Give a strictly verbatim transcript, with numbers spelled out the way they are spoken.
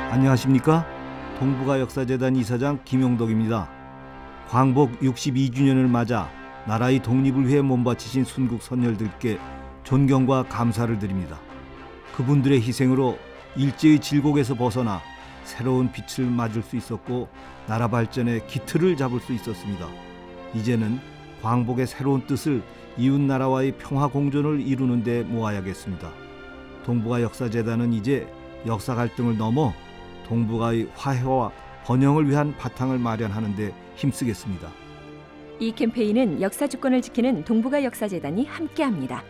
안녕하십니까? 동북아 역사재단 이사장 김용덕입니다. 광복 육십이 주년을 맞아 나라의 독립을 위해 몸바치신 순국 선열들께 존경과 감사를 드립니다. 그분들의 희생으로 일제의 질곡에서 벗어나 새로운 빛을 맞을 수 있었고 나라 발전의 기틀을 잡을 수 있었습니다. 이제는 광복의 새로운 뜻을 이웃나라와의 평화 공존을 이루는 데 모아야겠습니다. 동북아 역사재단은 이제 역사 갈등을 넘어 동북아의 화해와 번영을 위한 바탕을 마련하는 데 힘쓰겠습니다. 이 캠페인은 역사 주권을 지키는 동북아 역사재단이 함께합니다.